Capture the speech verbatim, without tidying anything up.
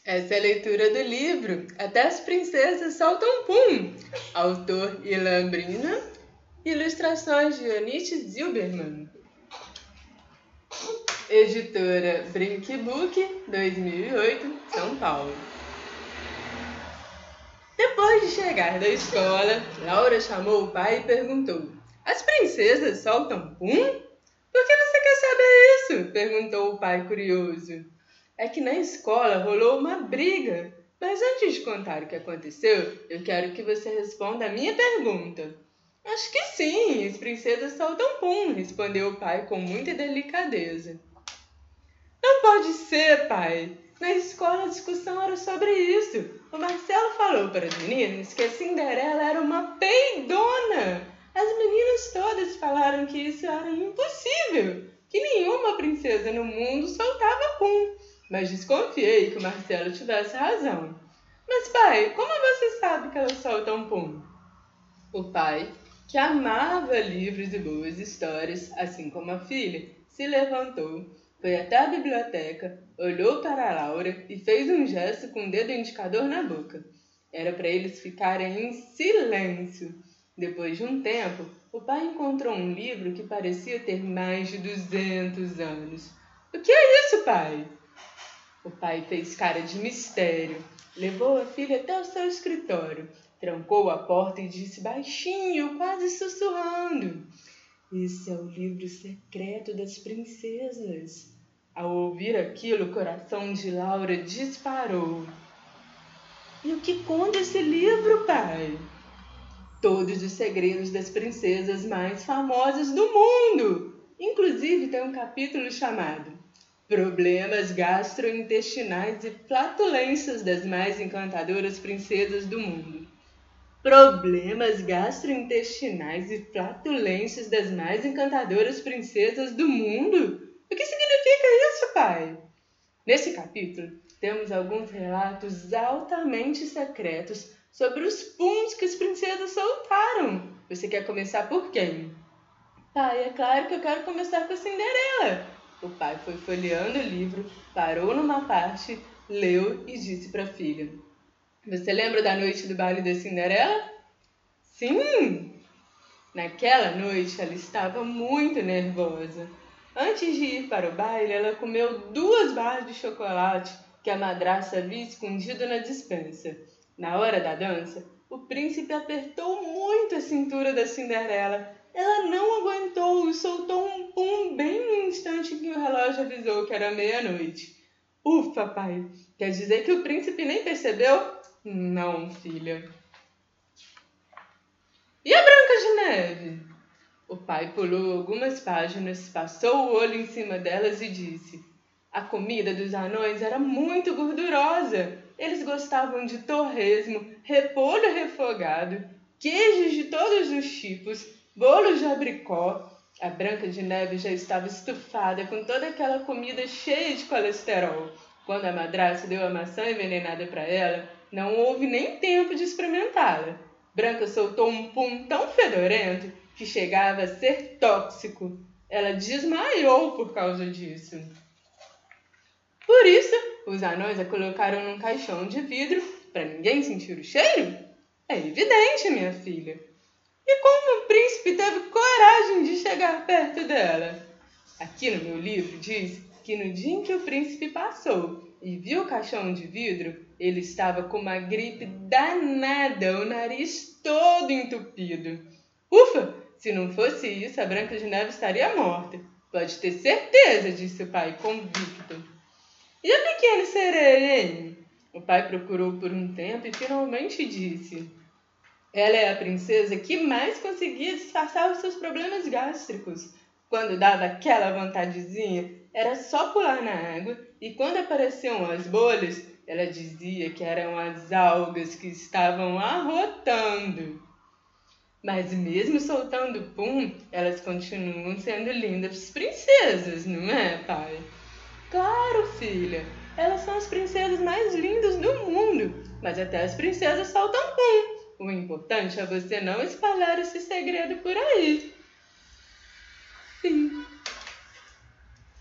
Essa é a leitura do livro Até as Princesas Soltam Pum, autor Ilan Brina, ilustrações de Onich Zilberman, editora Brink Book, dois mil e oito, São Paulo. Depois de chegar da escola, Laura chamou o pai e perguntou: As princesas soltam pum? Por que você quer saber isso? Perguntou o pai curioso. É que na escola rolou uma briga, mas antes de contar o que aconteceu, eu quero que você responda a minha pergunta. Acho que sim, as princesas soltam pum, respondeu o pai com muita delicadeza. Não pode ser, pai. Na escola a discussão era sobre isso. O Marcelo falou para as meninas que a Cinderela era uma peidona. As meninas todas falaram que isso era impossível, que nenhuma princesa no mundo soltava pum. Mas desconfiei que o Marcelo tivesse razão. Mas, pai, como você sabe que elas soltam pum? O pai, que amava livros e boas histórias, assim como a filha, se levantou, foi até a biblioteca, olhou para a Laura e fez um gesto com o dedo indicador na boca. Era para eles ficarem em silêncio. Depois de um tempo, o pai encontrou um livro que parecia ter mais de duzentos anos. O que é isso, pai? O pai fez cara de mistério, levou a filha até o seu escritório, trancou a porta e disse baixinho, quase sussurrando: Esse é o livro secreto das princesas. Ao ouvir aquilo, o coração de Laura disparou. E o que conta esse livro, pai? Todos os segredos das princesas mais famosas do mundo. Inclusive tem um capítulo chamado Problemas gastrointestinais e flatulências das mais encantadoras princesas do mundo. Problemas gastrointestinais e flatulências das mais encantadoras princesas do mundo? O que significa isso, pai? Nesse capítulo, temos alguns relatos altamente secretos sobre os puns que as princesas soltaram. Você quer começar por quem? Pai, é claro que eu quero começar com a Cinderela. O pai foi folheando o livro, parou numa parte, leu e disse para a filha: Você lembra da noite do baile da Cinderela? Sim! Naquela noite ela estava muito nervosa. Antes de ir para o baile, ela comeu duas barras de chocolate que a madraça havia escondido na despensa. Na hora da dança, o príncipe apertou muito a cintura da Cinderela. Ela não aguentou e soltou um pum bem no instante que o relógio avisou que era meia-noite. Ufa, pai! Quer dizer que o príncipe nem percebeu? Não, filha. E a Branca de Neve? O pai pulou algumas páginas, passou o olho em cima delas e disse: A comida dos anões era muito gordurosa. Eles gostavam de torresmo, repolho refogado, queijos de todos os tipos, bolos de abricó. A Branca de Neve já estava estufada com toda aquela comida cheia de colesterol. Quando a madraça deu a maçã envenenada para ela, não houve nem tempo de experimentá-la. Branca soltou um pum tão fedorento que chegava a ser tóxico. Ela desmaiou por causa disso. Por isso, os anões a colocaram num caixão de vidro para ninguém sentir o cheiro? É evidente, minha filha. E como o príncipe teve coragem de chegar perto dela? Aqui no meu livro diz que no dia em que o príncipe passou e viu o caixão de vidro, ele estava com uma gripe danada, o nariz todo entupido. Ufa! Se não fosse isso, a Branca de Neve estaria morta. Pode ter certeza, disse o pai convicto. E a pequena sereia, hein? O pai procurou por um tempo e finalmente disse: Ela é a princesa que mais conseguia disfarçar os seus problemas gástricos. Quando dava aquela vontadezinha, era só pular na água, e quando apareciam as bolhas, ela dizia que eram as algas que estavam arrotando. Mas mesmo soltando pum, elas continuam sendo lindas princesas, não é, pai? Claro, filha. Elas são as princesas mais lindas do mundo, mas até as princesas soltam pum. O importante é você não espalhar esse segredo por aí. Sim.